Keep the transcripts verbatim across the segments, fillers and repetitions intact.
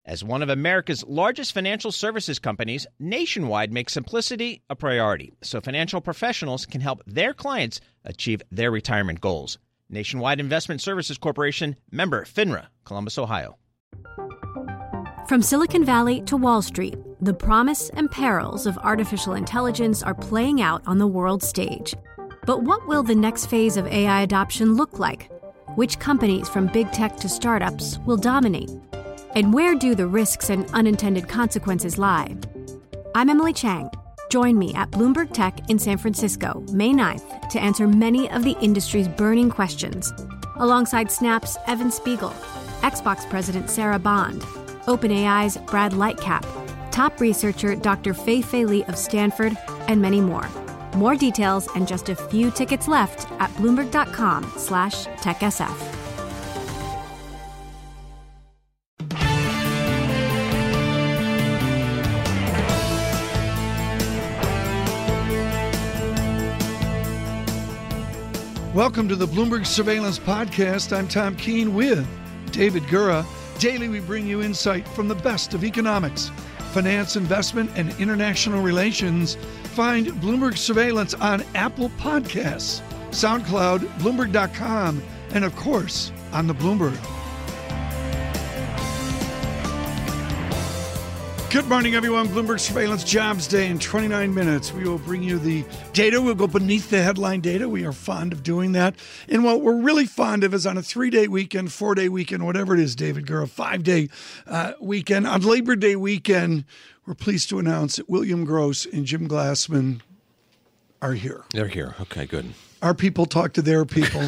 As one of America's largest financial services companies, Nationwide makes simplicity a priority so financial professionals can help their clients achieve their retirement goals. Nationwide Investment Services Corporation, member FINRA, Columbus, Ohio. From Silicon Valley to Wall Street, the promise and perils of artificial intelligence are playing out on the world stage. But what will the next phase of A I adoption look like? Which companies, from big tech to startups, will dominate? And where do the risks and unintended consequences lie? I'm Emily Chang. Join me at Bloomberg Tech in San Francisco, May ninth, to answer many of the industry's burning questions, alongside Snap's Evan Spiegel, Xbox President Sarah Bond, OpenAI's Brad Lightcap, top researcher Doctor Fei-Fei Li of Stanford, and many more. More details and just a few tickets left at Bloomberg.com slash TechSF. Welcome to the Bloomberg Surveillance Podcast. I'm Tom Keene with David Gura. Daily, we bring you insight from the best of economics, finance, investment, and international relations. Find Bloomberg Surveillance on Apple Podcasts, SoundCloud, Bloomberg dot com, and of course, on the Bloomberg. Good morning, everyone. Bloomberg Surveillance Jobs Day in twenty-nine minutes. We will bring you the data. We'll go beneath the headline data. We are fond of doing that. And what we're really fond of is on a three-day weekend, four-day weekend, whatever it is, David Gura, five-day uh, weekend. On Labor Day weekend, we're pleased to announce that William Gross and Jim Glassman are here. They're here. Okay, good. Our people talk to their people.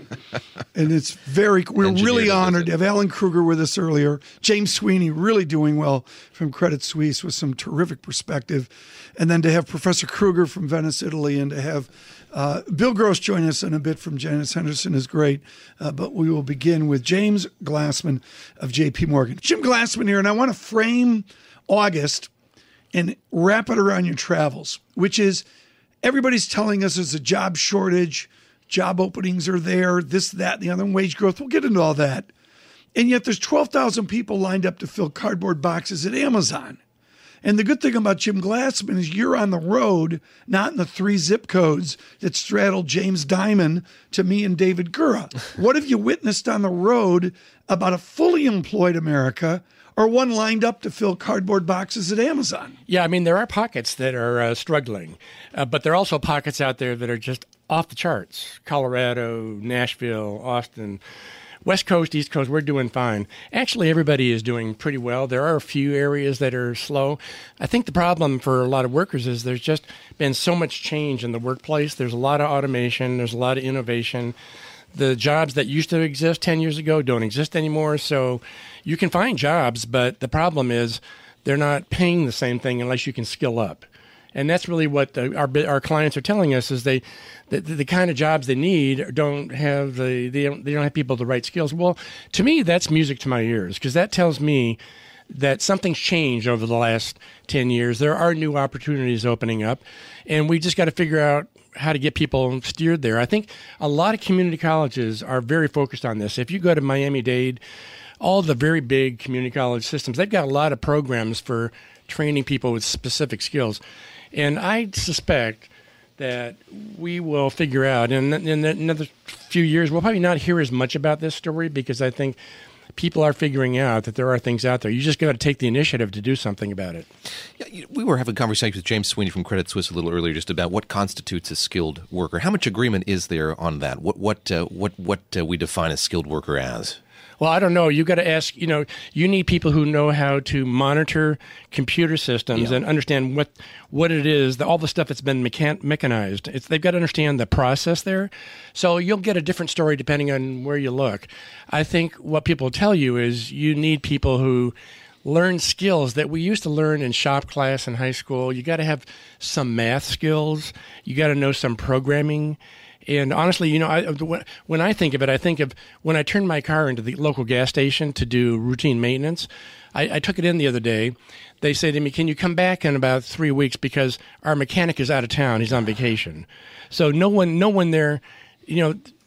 And it's very, we're Engineered really honored to visit. have Alan Kruger with us earlier. James Sweeney really doing well from Credit Suisse with some terrific perspective. And then to have Professor Kruger from Venice, Italy, and to have uh, Bill Gross join us in a bit from Janus Henderson is great. Uh, but we will begin with James Glassman of J P Morgan. Jim Glassman here, and I want to frame August and wrap it around your travels, which is everybody's telling us there's a job shortage. Job openings are there, this, that, the other, wage growth. We'll get into all that. And yet there's twelve thousand people lined up to fill cardboard boxes at Amazon. And the good thing about Jim Glassman is you're on the road, not in the three zip codes that straddle James Diamond to me and David Gura. What have you witnessed on the road about a fully employed America or one lined up to fill cardboard boxes at Amazon? Yeah, I mean, there are pockets that are uh, struggling, uh, but there are also pockets out there that are just off the charts. Colorado, Nashville, Austin, West Coast, East Coast, we're doing fine. Actually, everybody is doing pretty well. There are a few areas that are slow. I think the problem for a lot of workers is there's just been so much change in the workplace. There's a lot of automation. There's a lot of innovation. The jobs that used to exist ten years ago don't exist anymore. So you can find jobs, but the problem is they're not paying the same thing unless you can skill up. And that's really what the, our our clients are telling us is they the, the kind of jobs they need don't have the they don't, they don't have people with the right skills. Well, to me, that's music to my ears because that tells me that something's changed over the last ten years. There are new opportunities opening up, and we just got to figure out how to get people steered there. I think a lot of community colleges are very focused on this. If you go to Miami-Dade, all the very big community college systems, they've got a lot of programs for training people with specific skills. And I suspect that we will figure out in, in another few years, we'll probably not hear as much about this story because I think people are figuring out that there are things out there. You just got to take the initiative to do something about it. Yeah, we were having a conversation with James Sweeney from Credit Suisse a little earlier just about what constitutes a skilled worker. How much agreement is there on that? What what uh, what what uh, we define a skilled worker as? Well, I don't know. You got to ask, you know, you need people who know how to monitor computer systems Yeah. and understand what what it is, the, all the stuff that's been mechan- mechanized. It's, they've got to understand the process there. So you'll get a different story depending on where you look. I think what people tell you is you need people who learn skills that we used to learn in shop class in high school. You got to have some math skills. You got to know some programming. And honestly, you know, I, when I think of it, I think of when I turned my car into the local gas station to do routine maintenance. I, I took it in the other day. They say to me, can you come back in about three weeks because our mechanic is out of town. He's on vacation. So no one, no one there, you know,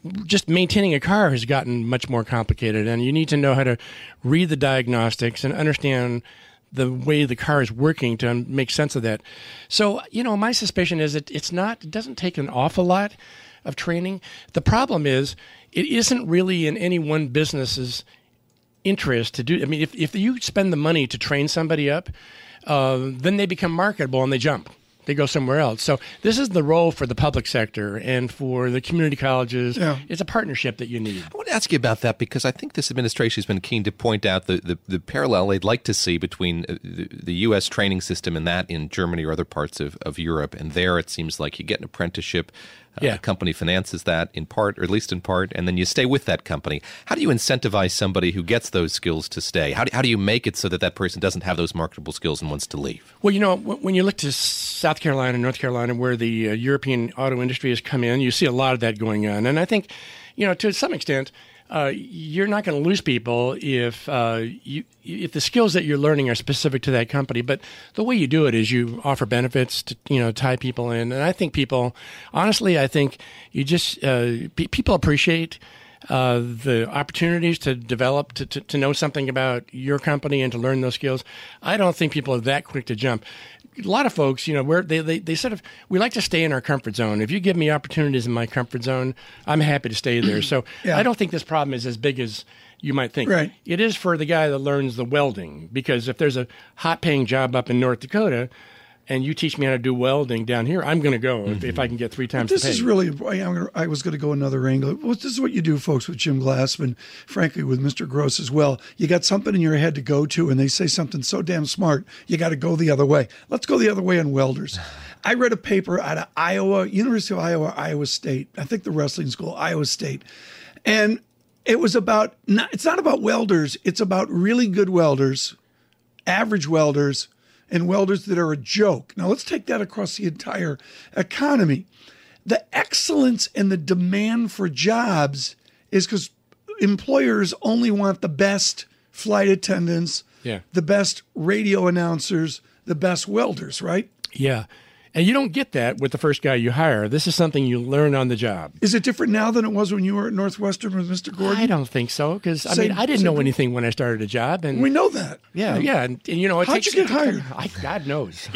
just maintaining a car has gotten much more complicated, and you need to know how to read the diagnostics and understand the way the car is working to make sense of that. So, you know, my suspicion is that it's not, it doesn't take an awful lot of training. The problem is it isn't really in any one business's interest to do. I mean, if, if you spend the money to train somebody up, uh, then they become marketable and they jump. They go somewhere else. So this is the role for the public sector and for the community colleges. Yeah. It's a partnership that you need. I want to ask you about that because I think this administration has been keen to point out the, the, the parallel they'd like to see between the, the U S training system and that in Germany or other parts of, of Europe. And there it seems like you get an apprenticeship. Uh, yeah. A company finances that in part, or at least in part, and then you stay with that company. How do you incentivize somebody who gets those skills to stay? How do, how do you make it so that that person doesn't have those marketable skills and wants to leave? Well, you know, when you look to South Carolina, North Carolina, where the uh, European auto industry has come in, you see a lot of that going on. And I think, you know, to some extent, uh, you're not going to lose people if uh, you if the skills that you're learning are specific to that company. But the way you do it is you offer benefits to, you know, tie people in. And I think people, honestly, I think you just uh, p- people appreciate uh, the opportunities to develop, to, to, to know something about your company and to learn those skills. I don't think people are that quick to jump. A lot of folks, you know, where they, they, they sort of, we like to stay in our comfort zone. If you give me opportunities in my comfort zone, I'm happy to stay there. So yeah. I don't think this problem is as big as you might think. Right. It is for the guy that learns the welding, because if there's a hot paying job up in North Dakota and you teach me how to do welding down here, I'm going to go mm-hmm. if, if I can get three times this the pay. Is really, I was going to go another angle. Well, this is what you do, folks, with Jim Glassman, frankly, with Mister Gross as well. You got something in your head to go to, and they say something so damn smart, you got to go the other way. Let's go the other way on welders. I read a paper out of Iowa, University of Iowa, Iowa State, I think the wrestling school, Iowa State. And it was about, not, it's not about welders, it's about really good welders, average welders, and welders that are a joke. Now, let's take that across the entire economy. The excellence and the demand for jobs is because employers only want the best flight attendants, yeah. the best radio announcers, the best welders, right? Yeah. And you don't get that with the first guy you hire. This is something you learn on the job. Is it different now than it was when you were at Northwestern with Mister Gordon? I don't think so, because I mean, I didn't know anything when I started a job, and we know that. Yeah, yeah, and, and you know, it how'd takes, you get hired? I, God knows.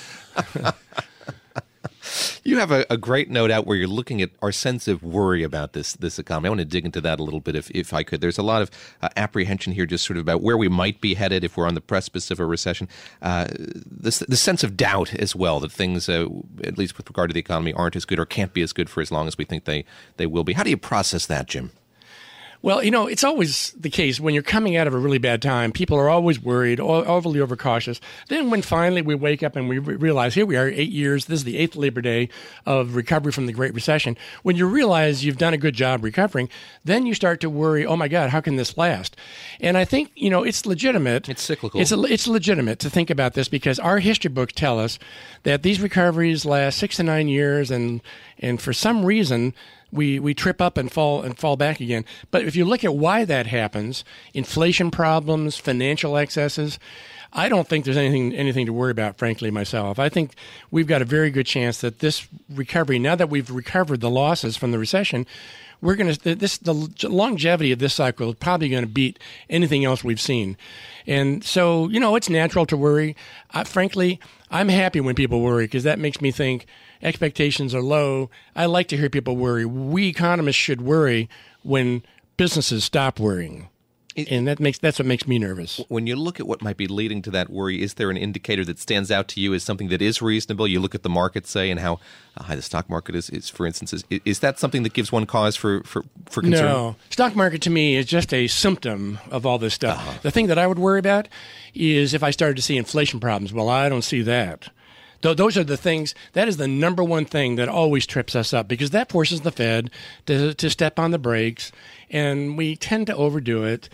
You have a, a great note out where you're looking at our sense of worry about this this economy. I want to dig into that a little bit if, if I could. There's a lot of uh, apprehension here just sort of about where we might be headed if we're on the precipice of a recession. Uh, this, the sense of doubt as well, that things, uh, at least with regard to the economy, aren't as good or can't be as good for as long as we think they, they will be. How do you process that, Jim? Well, you know, it's always the case when you're coming out of a really bad time. People are always worried, overly overcautious. Then when finally we wake up and we re- realize, here we are, eight years, this is the eighth Labor Day of recovery from the Great Recession. When you realize you've done a good job recovering, then you start to worry, oh my God, how can this last? And I think, you know, it's legitimate. It's cyclical. It's, a, it's legitimate to think about this because our history books tell us that these recoveries last six to nine years, and and for some reason, we we trip up and fall and fall back again. But if you look at why that happens, inflation problems, financial excesses, I don't think there's anything anything to worry about, frankly, myself. I think we've got a very good chance that this recovery, now that we've recovered the losses from the recession, we're going to this the longevity of this cycle is probably going to beat anything else we've seen. And so, you know, it's natural to worry. I, frankly, I'm happy when people worry because that makes me think expectations are low. I like to hear people worry. We economists should worry when businesses stop worrying. And that makes that's what makes me nervous. When you look at what might be leading to that worry, is there an indicator that stands out to you as something that is reasonable? You look at the market, say, and how high the stock market is, is for instance. Is, is that something that gives one cause for, for, for concern? No. Stock market, to me, is just a symptom of all this stuff. Uh-huh. The thing that I would worry about is if I started to see inflation problems. Well, I don't see that. Those are the things, that is the number one thing that always trips us up because that forces the Fed to, to step on the brakes, and we tend to overdo it,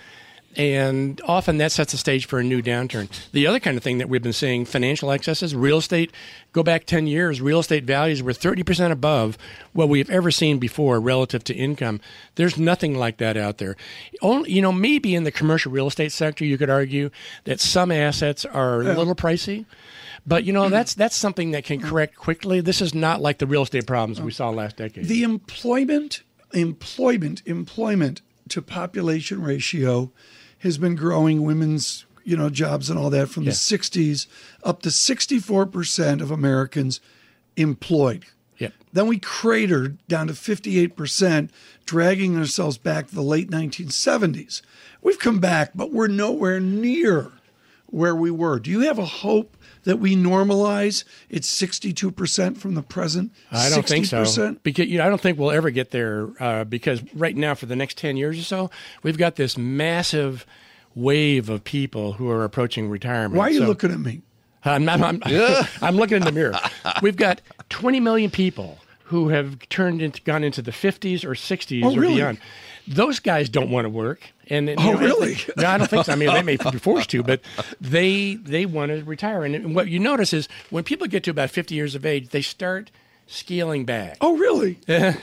and often that sets the stage for a new downturn. The other kind of thing that we've been seeing, financial excesses, real estate, go back ten years, real estate values were thirty percent above what we've ever seen before relative to income. There's nothing like that out there. Only, you know, maybe in the commercial real estate sector, you could argue that some assets are a little pricey. But, you know, that's that's something that can correct quickly. This is not like the real estate problems we saw last decade. The employment employment, employment to population ratio has been growing, women's, you know, jobs and all that from Yeah. the sixties up to sixty-four percent of Americans employed. Yep. Then we cratered down to fifty-eight percent, dragging ourselves back to the late nineteen seventies. We've come back, but we're nowhere near where we were. Do you have a hope that we normalize? It's sixty-two percent from the present I don't think so. sixty percent? Because you know, I don't think we'll ever get there uh, because right now, for the next ten years or so, we've got this massive wave of people who are approaching retirement. Why are you So- looking at me? I'm, not, I'm, I'm looking in the mirror. We've got twenty million people who have turned into, gone into the fifties or sixties Oh, or really? beyond. Those guys don't want to work. And you Oh, know, really? No, I don't think so. I mean, they may be forced to, but they they want to retire. And what you notice is when people get to about fifty years of age, they start scaling back. Oh, really?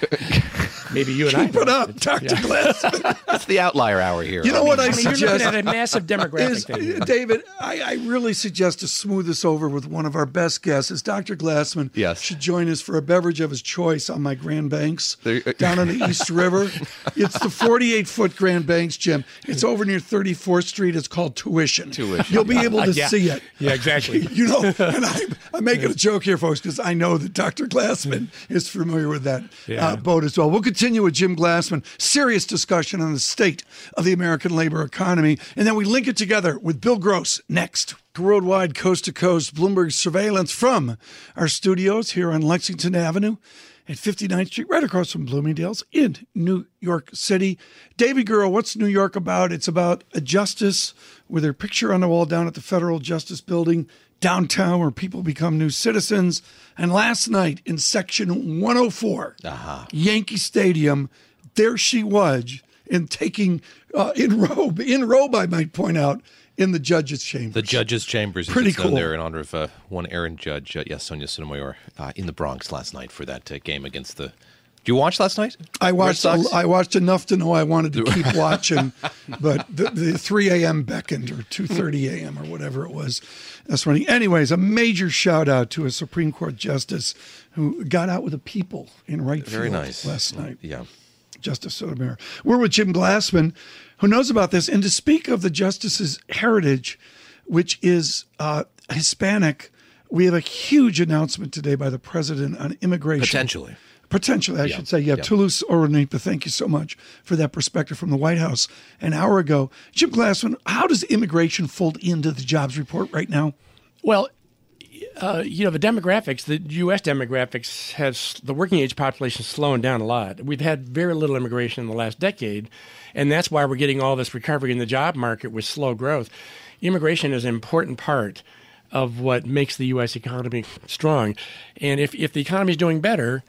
Maybe you and I. Keep it know. up, Doctor Glassman. That's the outlier hour here. You know what I, I mean, you're suggest? looking at a massive demographic is, thing. David, I, I really suggest to smooth this over with one of our best guests. Is Doctor Glassman Yes. should join us for a beverage of his choice on my Grand Banks There- down on the East River. It's the forty-eight foot Grand Banks, Jim. It's over near thirty-fourth Street. It's called Tuition. Tuition. You'll be able to Yeah. see it. Yeah, exactly. You know, and I'm, I'm making a joke here, folks, because I know that Doctor Glassman is familiar with that Yeah. uh, boat as well. We'll continue with Jim Glassman. Serious discussion on the state of the American labor economy. And then we link it together with Bill Gross next. Worldwide, coast to coast, Bloomberg surveillance from our studios here on Lexington Avenue at fifty-ninth Street, right across from Bloomingdale's in New York City. David Gurrow, what's New York about? It's about a justice with her picture on the wall down at the Federal Justice Building downtown where people become new citizens. And last night in section one oh four, Uh-huh. Yankee Stadium, there she was in taking, uh, in robe, in robe, I might point out, in the judge's chamber. The judge's chambers. as Pretty it's known cool. there in honor of uh, one Aaron Judge, uh, yes, Sonia Sotomayor, uh, in the Bronx last night for that uh, game against the. Did you watch last night? I watched. Red Sox? I watched enough to know I wanted to keep watching, but the, the three a.m. beckoned, or two thirty a.m. or whatever it was. That's running. Anyways, a major shout out to a Supreme Court justice who got out with the people in right Very field nice. last night. Yeah. Justice Sotomayor. We're with Jim Glassman, who knows about this. And to speak of the justice's heritage, which is uh, Hispanic, we have a huge announcement today by the president on immigration. Potentially. Potentially, I Yeah, should say. Yeah, yeah. Toulouse Oronipa, thank you so much for that perspective from the White House an hour ago. Jim Glassman, how does immigration fold into the jobs report right now? Well, uh, you know, the demographics, the U S demographics has the working age population slowing down a lot. We've had very little immigration in the last decade, and that's why we're getting all this recovery in the job market with slow growth. Immigration is an important part of what makes the U S economy strong. And if, if the economy is doing better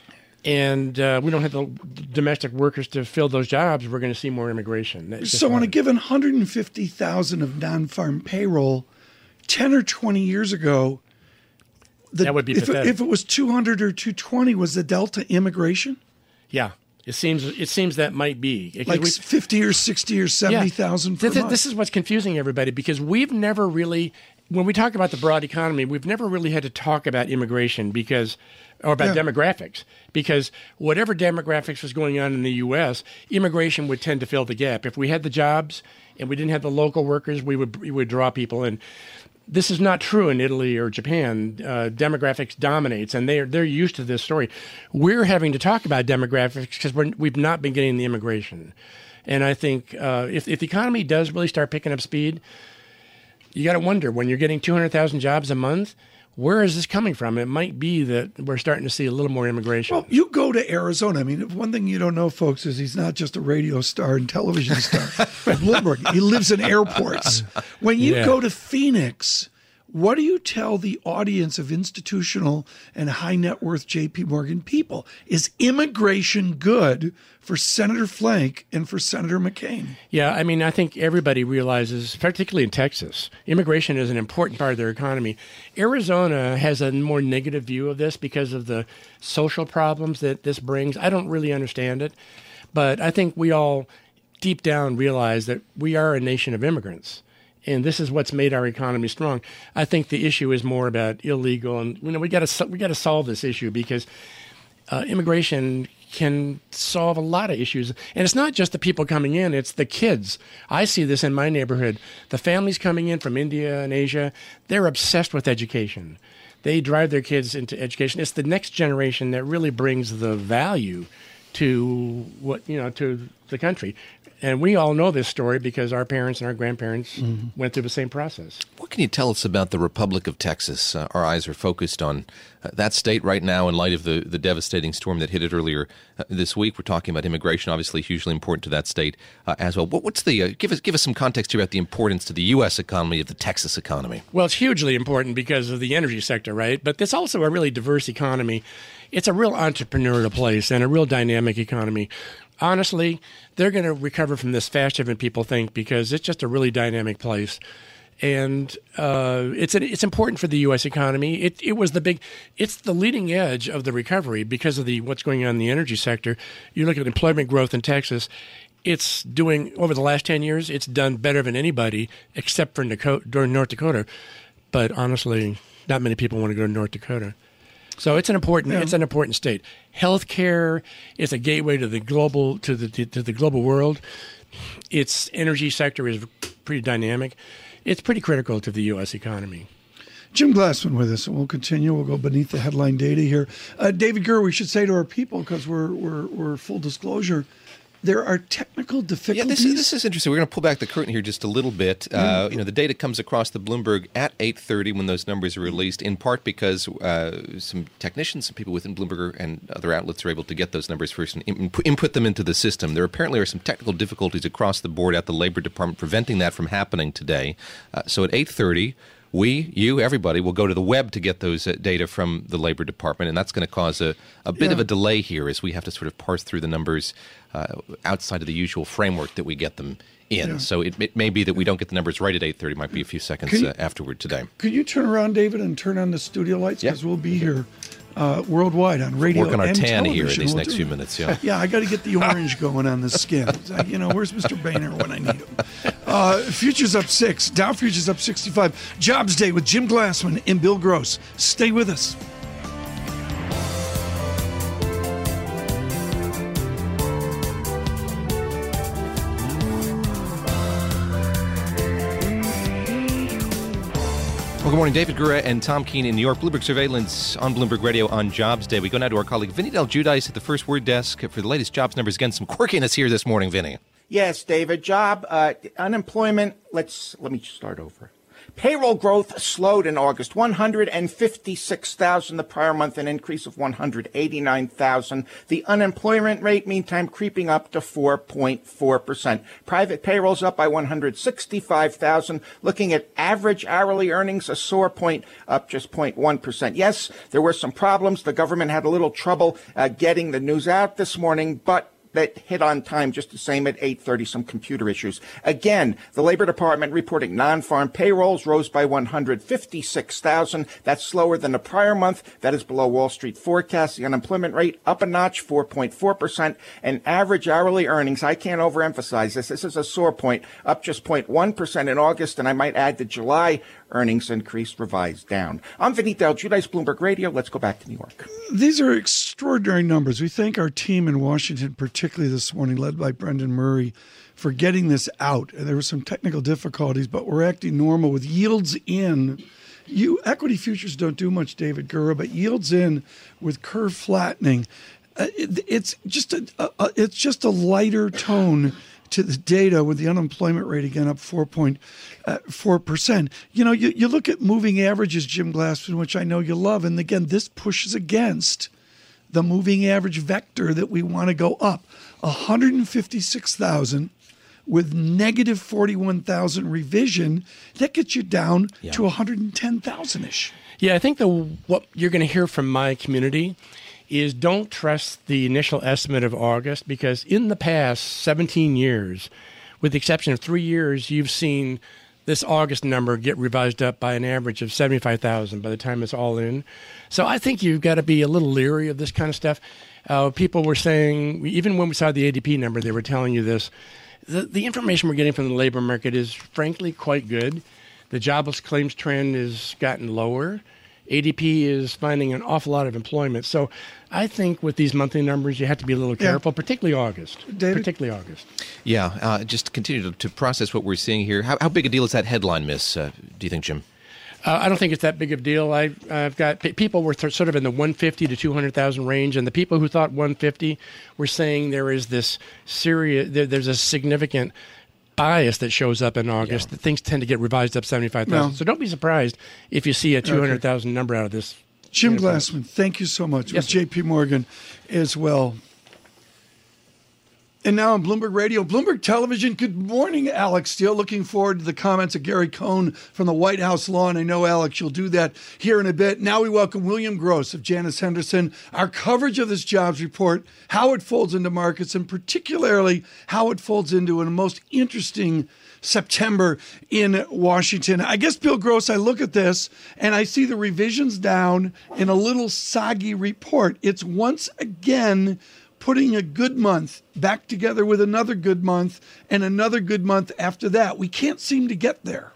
and uh, we don't have the domestic workers to fill those jobs, we're going to see more immigration. That's just So, on a one. given one hundred fifty thousand of non-farm payroll, ten or twenty years ago, the, That would be if, it, pathetic. if it was two hundred or two twenty, was the delta immigration? Yeah, it seems it seems that might be. Because Like we- fifty or sixty or seventy thousand per This, month? this is what's confusing everybody because we've never really, when we talk about the broad economy, we've never really had to talk about immigration because, or about Yeah. demographics, because whatever demographics was going on in the U S, immigration would tend to fill the gap. If we had the jobs and we didn't have the local workers, we would we would draw people in. This is not true in Italy or Japan. Uh, demographics dominates, and they're they're used to this story. We're having to talk about demographics because we're, we've not been getting the immigration. And I think uh, if if the economy does really start picking up speed, you got to wonder when you're getting two hundred thousand jobs a month, where is this coming from? It might be that we're starting to see a little more immigration. Well, you go to Arizona. I mean, one thing you don't know, folks, is he's not just a radio star and television star. Bloomberg. He lives in airports. When you Yeah. go to Phoenix, what do you tell the audience of institutional and high net worth J P Morgan people? Is immigration good for Senator Flake and for Senator McCain? Yeah, I mean, I think everybody realizes, particularly in Texas, immigration is an important part of their economy. Arizona has a more negative view of this because of the social problems that this brings. I don't really understand it, but I think we all deep down realize that we are a nation of immigrants. And this is what's made our economy strong. I think the issue is more about illegal, and you know we got to we got to solve this issue because uh, immigration can solve a lot of issues. And it's not just the people coming in, it's the kids. I see this in my neighborhood. The families coming in from India and Asia, they're obsessed with education. They drive their kids into education. It's the next generation that really brings the value to what, you know, to the country. And we all know this story because our parents and our grandparents mm-hmm. went through the same process. What can you tell us about the Republic of Texas? Uh, our eyes are focused on uh, that state right now in light of the, the devastating storm that hit it earlier uh, this week. We're talking about immigration, obviously hugely important to that state uh, as well. What, what's the uh, give us give us some context here about the importance to the U S economy of the Texas economy? Well, it's hugely important because of the energy sector, right? But it's also a really diverse economy. It's a real entrepreneurial place and a real dynamic economy. Honestly, they're going to recover from this faster than people think because it's just a really dynamic place. And uh, it's it's important for the U S economy. It it was the big, it's the leading edge of the recovery because of the what's going on in the energy sector. You look at employment growth in Texas, it's doing, over the last ten years, it's done better than anybody except for North Dakota. But honestly, not many people want to go to North Dakota. So it's an important yeah. it's an important state. Healthcare is a gateway to the global to the to, to the global world. Its energy sector is pretty dynamic. It's pretty critical to the U S economy. Jim Glassman with us, and we'll continue. We'll go beneath the headline data here. Uh, David Gura, we should say to our people, because we're we're we're full disclosure, there are technical difficulties. Yeah, this is, this is interesting. We're going to pull back the curtain here just a little bit. Uh, you know, the data comes across the Bloomberg at eight thirty when those numbers are released, in part because uh, some technicians, some people within Bloomberg and other outlets are able to get those numbers first and input, input them into the system. There apparently are some technical difficulties across the board at the Labor Department preventing that from happening today. Uh, so at eight thirty, we, you, everybody will go to the web to get those uh, data from the Labor Department, and that's going to cause a, a bit yeah. of a delay here as we have to sort of parse through the numbers uh, outside of the usual framework that we get them in. Yeah. So it, it may be that we don't get the numbers right at eight thirty. It might be a few seconds you, uh, afterward today. Could you turn around, David, and turn on the studio lights? Because yeah. we'll be here uh, worldwide on radio Work on our and tan television. here in these we'll next do. few minutes, yeah. Yeah, I got to get the orange going on the skin. Like, you know, where's Mister Boehner when I need him? Uh, futures up six. Dow futures up sixty-five. Jobs Day with Jim Glassman and Bill Gross. Stay with us. Well, good morning. David Gura and Tom Keene in New York. Bloomberg Surveillance on Bloomberg Radio on Jobs Day. We go now to our colleague Vinny Del Giudice at the First Word Desk for the latest jobs numbers. Again, some quirkiness here this morning, Vinny. Yes, David. Job, uh, unemployment, let's, let me start over. Payroll growth slowed in August, one hundred fifty-six thousand the prior month, an increase of one hundred eighty-nine thousand. The unemployment rate, meantime, creeping up to four point four percent. Private payrolls up by one hundred sixty-five thousand. Looking at average hourly earnings, a sore point, up just zero point one percent. Yes, there were some problems. The government had a little trouble uh, getting the news out this morning, but that hit on time just the same at eight thirty, some computer issues. Again, the Labor Department reporting non-farm payrolls rose by one hundred fifty-six thousand. That's slower than the prior month. That is below Wall Street forecasts. The unemployment rate up a notch, four point four percent. And average hourly earnings, I can't overemphasize this. This is a sore point, up just zero point one percent in August. And I might add the July earnings increase revised down. I'm Vinny Del Giudice, Bloomberg Radio. Let's go back to New York. These are extraordinary numbers. We thank our team in Washington, particularly this morning, led by Brendan Murray, for getting this out. There were some technical difficulties, but we're acting normal with yields in. You equity futures don't do much, David Gura, but yields in with curve flattening. Uh, it, it's just a, a it's just a lighter tone to the data, with the unemployment rate again up four point four percent. You know, you, you look at moving averages, Jim Glassman, which I know you love, and again, this pushes against the moving average vector that we want to go up. one hundred fifty-six thousand with negative forty-one thousand revision, that gets you down yeah. to one hundred ten thousand-ish. Yeah, I think the what you're going to hear from my community is don't trust the initial estimate of August, because in the past seventeen years, with the exception of three years, you've seen this August number get revised up by an average of seventy-five thousand by the time it's all in. So I think you've got to be a little leery of this kind of stuff. Uh, people were saying, even when we saw the A D P number, they were telling you this. The, the information we're getting from the labor market is frankly quite good. The jobless claims trend has gotten lower. A D P is finding an awful lot of employment. So I think with these monthly numbers, you have to be a little careful, yeah. particularly August. David? Particularly August. Yeah, uh, just to continue to, to process what we're seeing here. How, how big a deal is that headline miss, uh, do you think, Jim? Uh, I don't think it's that big of a deal. I, I've got people were th- sort of in the one fifty to two hundred thousand range, and the people who thought one fifty were saying there is this serious, there, there's a significant bias that shows up in August. Yeah. That things tend to get revised up seventy-five thousand. No. So don't be surprised if you see a two hundred thousand okay. number out of this. Jim Glassman, thank you so much. Yes, with J P Morgan as well. And now on Bloomberg Radio, Bloomberg Television. Good morning, Alex Steele. Looking forward to the comments of Gary Cohn from the White House lawn. I know, Alex, you'll do that here in a bit. Now we welcome William Gross of Janus Henderson. Our coverage of this jobs report, how it folds into markets, and particularly how it folds into a most interesting September in Washington. I guess, Bill Gross, I look at this and I see the revisions down in a little soggy report. It's once again putting a good month back together with another good month and another good month after that. We can't seem to get there.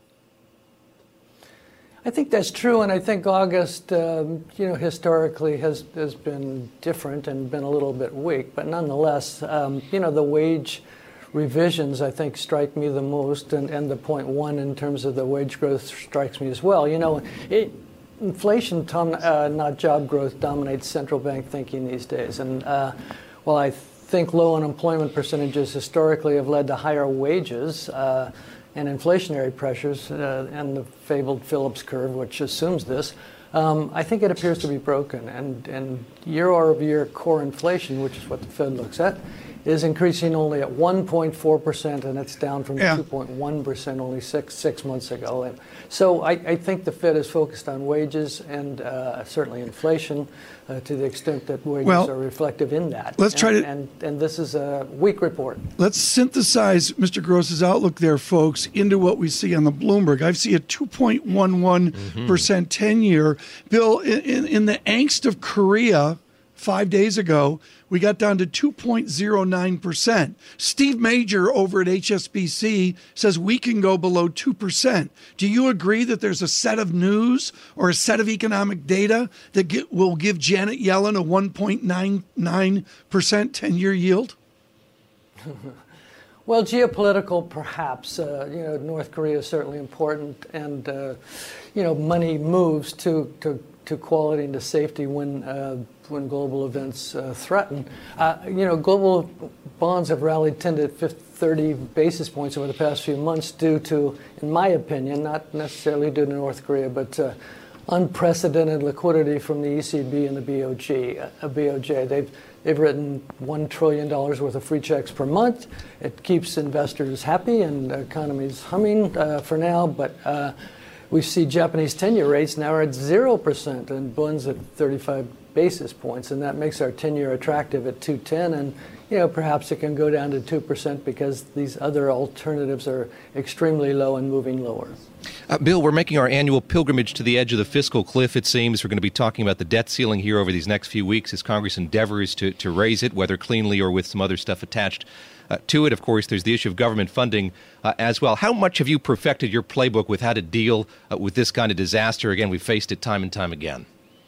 I think that's true, and I think August, um, you know, historically has, has been different and been a little bit weak. But nonetheless, um, you know, the wage revisions, I think, strike me the most, and, and the point one in terms of the wage growth strikes me as well. You know, it, inflation, tom, uh, not job growth, dominates central bank thinking these days. And uh, while I think low unemployment percentages historically have led to higher wages uh, and inflationary pressures, uh, and the fabled Phillips curve, which assumes this, um, I think it appears to be broken. And, and year-over-year core inflation, which is what the Fed looks at, is increasing only at one point four percent, and it's down from yeah. two point one percent only six six months ago. And so I, I think the Fed is focused on wages and uh, certainly inflation uh, to the extent that wages well, are reflective in that. Let's and, try to, and, and this is a weak report. Let's synthesize Mister Gross's outlook there, folks, into what we see on the Bloomberg. I see a two point one one percent mm-hmm. ten-year. Bill, in, in, in the angst of Korea five days ago, we got down to two point zero nine percent. Steve Major over at H S B C says we can go below two percent. Do you agree that there's a set of news or a set of economic data that get, will give Janet Yellen a one point nine nine percent ten-year yield? Well, geopolitical, perhaps. Uh, you know, North Korea is certainly important, and uh, you know, money moves to to, to quality and to safety when uh, when global events uh, threaten. Uh, you know, global bonds have rallied ten to thirty basis points over the past few months due to, in my opinion, not necessarily due to North Korea, but uh, unprecedented liquidity from the E C B and the B O G, uh, B O J. They've They've written one trillion dollars worth of free checks per month. It keeps investors happy and the economy's humming uh, for now, but uh, we see Japanese ten-year rates now are at zero percent and bonds at thirty-five basis points, and that makes our ten-year attractive at two ten, and you know, perhaps it can go down to two percent because these other alternatives are extremely low and moving lower. Uh, Bill, we're making our annual pilgrimage to the edge of the fiscal cliff, it seems. We're going to be talking about the debt ceiling here over these next few weeks as Congress endeavors to, to raise it, whether cleanly or with some other stuff attached uh, to it. Of course, there's the issue of government funding uh, as well. How much have you perfected your playbook with how to deal uh, with this kind of disaster? Again, we've faced it time and time again.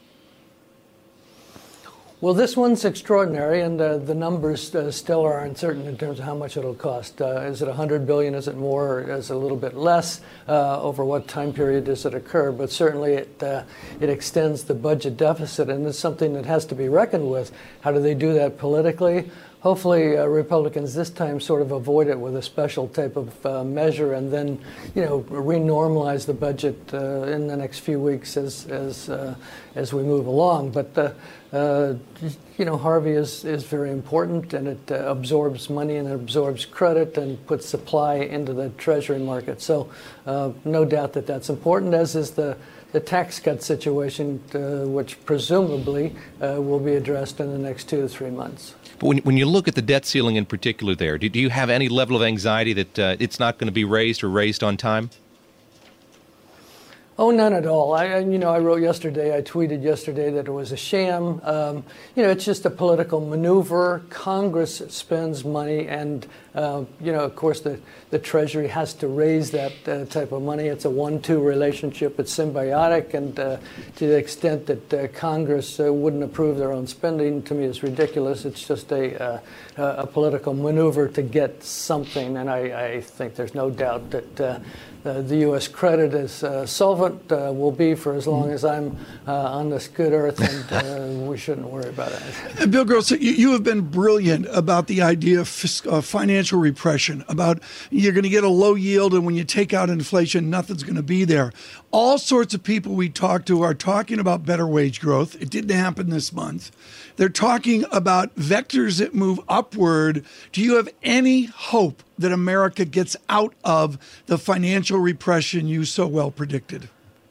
Well, this one's extraordinary, and uh, the numbers uh, still are uncertain in terms of how much it'll cost. Uh, is it one hundred billion dollars? Is it more? Or is it a little bit less? Uh, over what time period does it occur? But certainly it uh, it extends the budget deficit, and it's something that has to be reckoned with. How do they do that politically? Hopefully, uh, Republicans this time sort of avoid it with a special type of uh, measure, and then, you know, renormalize the budget uh, in the next few weeks as as uh, as we move along. But uh, uh, you know, Harvey is is very important, and it uh, absorbs money and it absorbs credit and puts supply into the Treasury market. So, uh, no doubt that that's important, as is the. The tax cut situation, uh, which presumably uh, will be addressed in the next two to three months. But when, when you look at the debt ceiling in particular there, do, do you have any level of anxiety that uh, it's not going to be raised or raised on time? Oh, none at all. I, you know, I wrote yesterday, I tweeted yesterday that it was a sham. Um, you know, it's just a political maneuver. Congress spends money, and uh, you know, of course, the, the Treasury has to raise that uh, type of money. It's a one-two relationship. It's symbiotic, and uh, to the extent that uh, Congress uh, wouldn't approve their own spending, to me, is ridiculous. It's just a uh, a political maneuver to get something, and I, I think there's no doubt that. Uh, Uh, the U S credit is uh, solvent, uh, will be for as long as I'm uh, on this good earth, and uh, we shouldn't worry about it. And Bill Gross, you, you have been brilliant about the idea of fisc- uh, financial repression, about you're going to get a low yield, and when you take out inflation, nothing's going to be there. All sorts of people we talk to are talking about better wage growth. It didn't happen this month. They're talking about vectors that move upward. Do you have any hope that America gets out of the financial repression you so well predicted?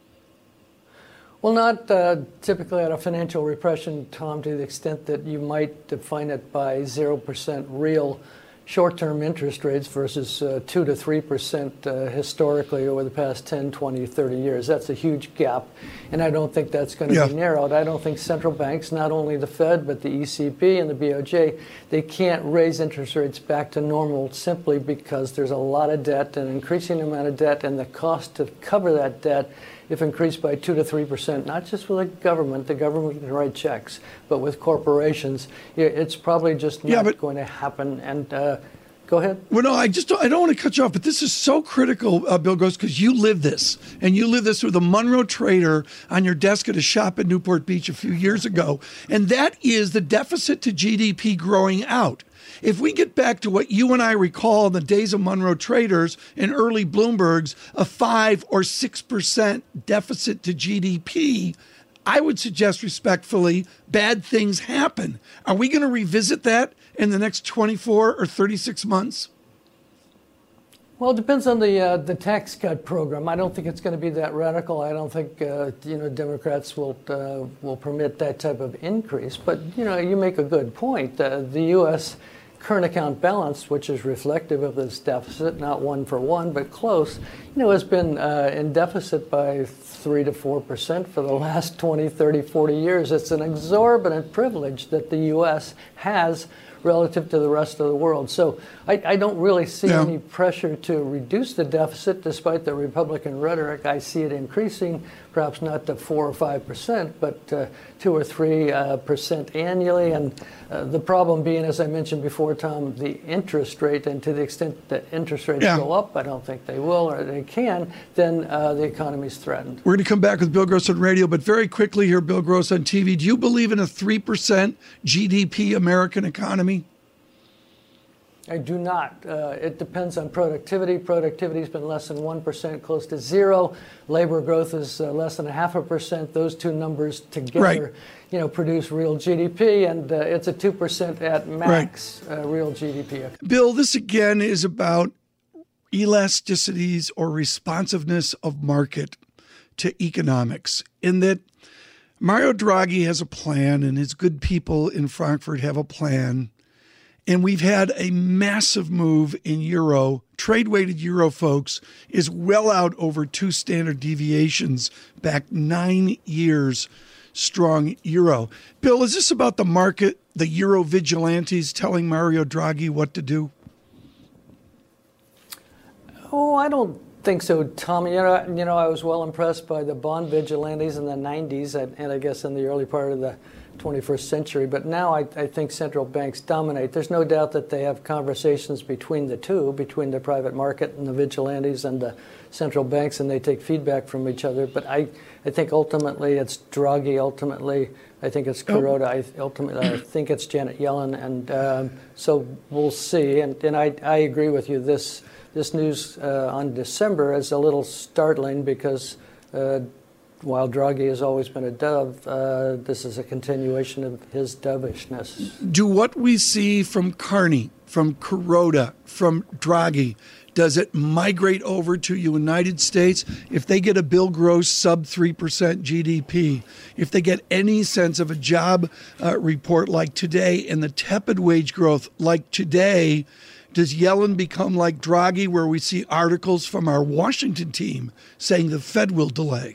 Well, not uh, typically out of financial repression, Tom, to the extent that you might define it by zero percent real short-term interest rates versus uh, two to three percent uh, historically over the past ten, twenty, thirty years. That's a huge gap, and I don't think that's going to yeah. be narrowed. I don't think central banks, not only the Fed, but the E C B and the B O J, they can't raise interest rates back to normal simply because there's a lot of debt, an increasing amount of debt, and the cost to cover that debt, if increased by two to three percent, not just with the government, the government can write checks, but with corporations, it's probably just not yeah, but, going to happen. And uh, go ahead. Well, no, I just don't, I don't want to cut you off, but this is so critical, uh, Bill Gross, because you live this, and you live this with a Monroe Trader on your desk at a shop in Newport Beach a few years ago, and that is the deficit to G D P growing out. If we get back to what you and I recall in the days of Monroe Traders and early Bloomberg's, a five or six percent deficit to G D P, I would suggest respectfully, bad things happen. Are we going to revisit that in the next twenty-four or thirty-six months? Well, it depends on the uh, the tax cut program. I don't think it's going to be that radical. I don't think uh, you know Democrats will uh, will permit that type of increase. But you know, you make a good point. Uh, the U S current account balance, which is reflective of this deficit, not one for one, but close, you know, has been uh, in deficit by three to four percent for the last twenty, thirty, forty years. It's an exorbitant privilege that the U S has relative to the rest of the world. So I, I don't really see yeah. any pressure to reduce the deficit, despite the Republican rhetoric. I see it increasing, perhaps not to four or five percent, but uh, two or three uh, percent annually. And uh, the problem being, as I mentioned before, Tom, the interest rate, and to the extent that interest rates yeah. go up, I don't think they will or they can, then uh, the economy is threatened. We're going to come back with Bill Gross on radio, but very quickly here, Bill Gross on T V. Do you believe in a three percent G D P American economy? I do not. Uh, it depends on productivity. Productivity has been less than one percent, close to zero. Labor growth is uh, less than a half a percent. Those two numbers together, right. you know, produce real G D P, and uh, it's a two percent at max right. uh, real G D P. Bill, this again is about elasticities or responsiveness of market to economics, in that Mario Draghi has a plan, and his good people in Frankfurt have a plan. And we've had a massive move in euro. Trade-weighted euro, folks, is well out over two standard deviations, back nine years strong euro. Bill, is this about the market, the euro vigilantes telling Mario Draghi what to do? Oh, I don't think so, Tom. You know, you know, I was well impressed by the bond vigilantes in the nineties, and, and I guess in the early part of the twenty-first century, but now I, I think central banks dominate. There's no doubt that they have conversations between the two, between the private market and the vigilantes and the central banks, and they take feedback from each other. But I, I think ultimately it's Draghi, ultimately I think it's Kuroda, I, ultimately I think it's Janet Yellen, and um, so we'll see. And, and I, I agree with you, this, this news uh, on December is a little startling because uh, while Draghi has always been a dove, uh, this is a continuation of his dovishness. Do what we see from Carney, from Kuroda, from Draghi, does it migrate over to United States? If they get a Bill Gross sub three percent G D P, if they get any sense of a job uh, report like today and the tepid wage growth like today, Does Yellen become like Draghi, where we see articles from our Washington team saying the Fed will delay?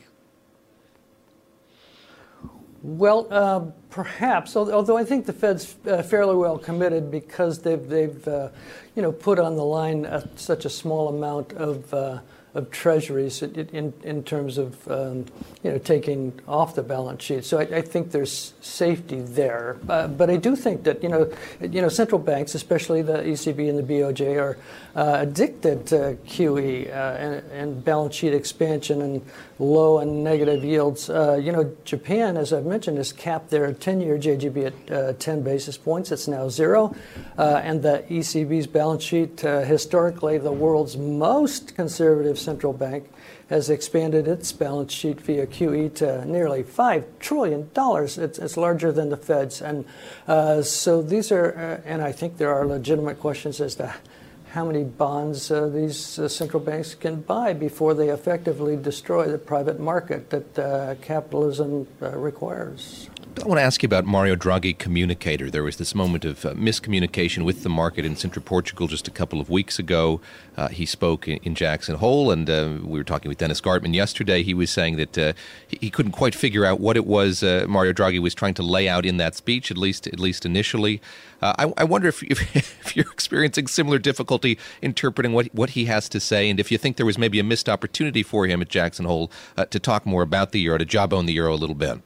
Well, uh, perhaps. Although I think the Fed's uh, fairly well committed because they've they've uh, you know put on the line a, such a small amount of uh, of treasuries in in, in terms of um, you know taking off the balance sheet. So I, I think there's safety there. Uh, but I do think that you know you know central banks, especially the E C B and the B O J, are uh, addicted to Q E uh, and, and balance sheet expansion and low and negative yields. Uh, you know, Japan, as I've mentioned, has capped their ten-year J G B at uh, ten basis points. It's now zero. Uh, and the E C B's balance sheet, uh, historically the world's most conservative central bank, has expanded its balance sheet via Q E to nearly five trillion dollars. It's, it's larger than the Fed's. And uh, so these are, uh, and I think there are legitimate questions as to how many bonds uh, these uh, central banks can buy before they effectively destroy the private market that uh, capitalism uh, requires. I want to ask you about Mario Draghi Communicator. There was this moment of uh, miscommunication with the market in Sintra, Portugal just a couple of weeks ago. Uh, he spoke in, in Jackson Hole, and uh, we were talking with Dennis Gartman yesterday. He was saying that uh, he, he couldn't quite figure out what it was uh, Mario Draghi was trying to lay out in that speech, at least at least initially. Uh, I, I wonder if, if, if you're experiencing similar difficulty interpreting what, what he has to say, and if you think there was maybe a missed opportunity for him at Jackson Hole uh, to talk more about the euro, to jawbone the euro a little bit.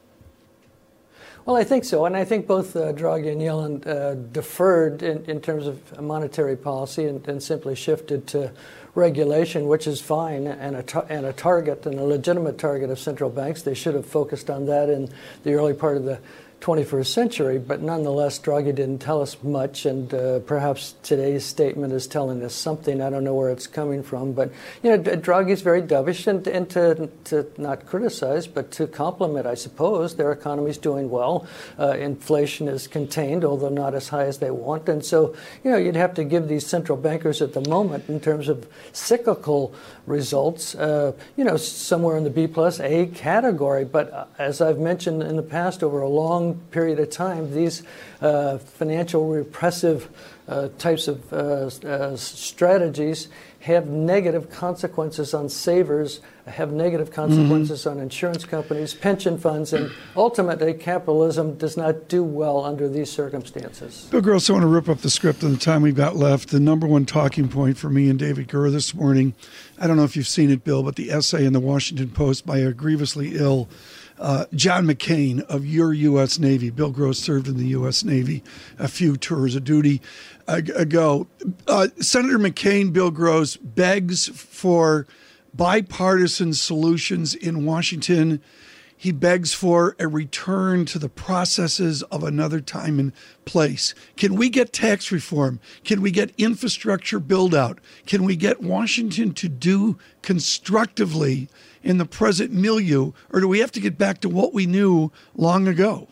Well, I think so. And I think both uh, Draghi and Yellen uh, deferred in, in terms of monetary policy and, and simply shifted to regulation, which is fine, and a, tar- and a target and a legitimate target of central banks. They should have focused on that in the early part of the twenty-first century, but nonetheless, Draghi didn't tell us much, and uh, perhaps today's statement is telling us something. I don't know where it's coming from, but you know, Draghi's very dovish, and, and to, to not criticize, but to compliment, I suppose. Their economy's doing well. Uh, inflation is contained, although not as high as they want, and so you know, you'd have to give these central bankers at the moment, in terms of cyclical results, uh, you know, somewhere in the B plus A category. But uh, as I've mentioned in the past, over a long period of time, these uh, financial repressive uh, types of uh, uh, strategies have negative consequences on savers, have negative consequences mm-hmm. on insurance companies, pension funds, and ultimately capitalism does not do well under these circumstances. Bill Gross, I want to rip up the script in the time we've got left. The number one talking point for me and David Gurr this morning, I don't know if you've seen it, Bill, but the essay in the Washington Post by a grievously ill Uh, John McCain of your U S. Navy. Bill Gross served in the U S. Navy a few tours of duty ago. Uh, Senator McCain, Bill Gross, begs for bipartisan solutions in Washington. He begs for a return to the processes of another time and place. Can we get tax reform? Can we get infrastructure build out? Can we get Washington to do constructively in the present milieu, or do we have to get back to what we knew long ago?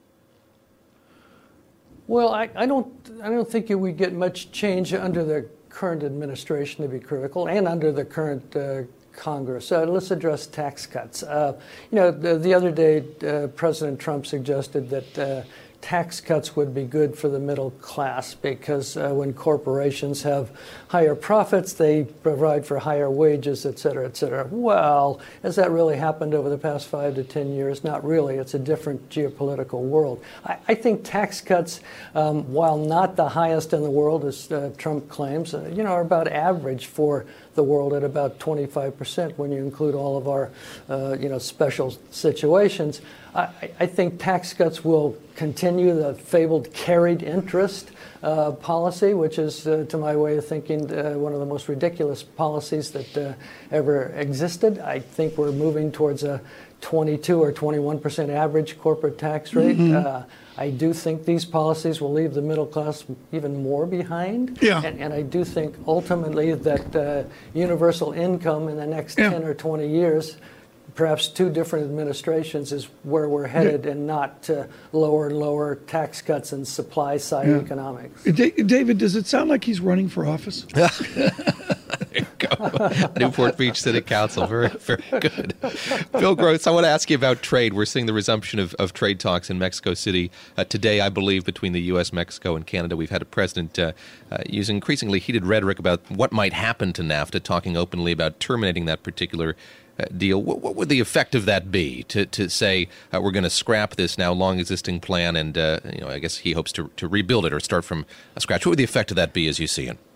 Well, I, I don't I don't think we get much change under the current administration, to be critical, and under the current uh, Congress. Uh, let's address tax cuts. Uh, you know, the, the other day, uh, President Trump suggested that uh, tax cuts would be good for the middle class because uh, when corporations have higher profits, they provide for higher wages, et cetera, et cetera. Well, has that really happened over the past five to ten years? Not really. It's a different geopolitical world. I, I think tax cuts, um, while not the highest in the world, as uh, Trump claims, uh, you know, are about average for the world at about twenty-five percent when you include all of our, uh, you know, special situations. I, I think tax cuts will continue the fabled carried interest uh, policy, which is, uh, to my way of thinking, uh, one of the most ridiculous policies that uh, ever existed. I think we're moving towards a twenty-two or twenty-one percent average corporate tax rate. Mm-hmm. Uh, I do think these policies will leave the middle class even more behind. Yeah. And, and I do think ultimately that uh, universal income in the next yeah. ten or twenty years, perhaps two different administrations, is where we're headed, yeah. and not to lower and lower tax cuts and supply side yeah. economics. Da- David, does it sound like he's running for office? There you go. Newport Beach City Council. Very, very good. Bill Gross, I want to ask you about trade. We're seeing the resumption of, of trade talks in Mexico City uh, today, I believe, between the U S, Mexico, and Canada. We've had a president uh, uh, use increasingly heated rhetoric about what might happen to NAFTA, talking openly about terminating that particular uh, deal. What, what would the effect of that be, to, to say uh, we're going to scrap this now long-existing plan and, uh, you know, I guess he hopes to, to rebuild it or start from scratch? What would the effect of that be as you see it?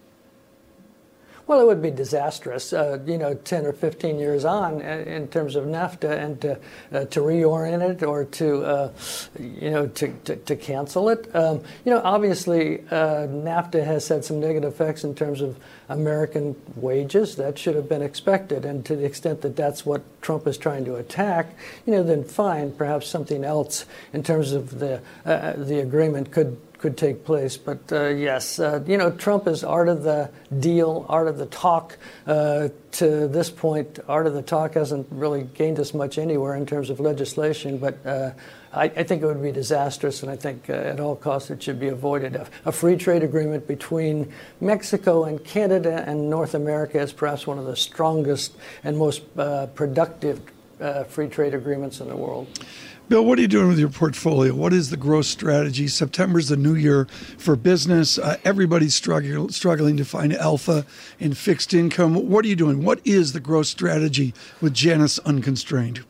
Well, it would be disastrous, uh, you know, ten or fifteen years on in terms of NAFTA, and to, uh, to reorient it or to, uh, you know, to, to, to cancel it. Um, you know, obviously, uh, NAFTA has had some negative effects in terms of American wages. That should have been expected. And to the extent that that's what Trump is trying to attack, you know, then fine, perhaps something else in terms of the, uh, the agreement could could take place. But uh, yes, uh, you know, Trump is art of the deal, art of the talk. Uh, to this point, art of the talk hasn't really gained us much anywhere in terms of legislation, but uh, I, I think it would be disastrous, and I think uh, at all costs it should be avoided. A, a free trade agreement between Mexico and Canada and North America is perhaps one of the strongest and most uh, productive uh, free trade agreements in the world. Bill, what are you doing with your portfolio? What is the growth strategy? September's the new year for business. Uh, everybody's struggle, struggling to find alpha in fixed income. What are you doing? What is the growth strategy with Janus Unconstrained?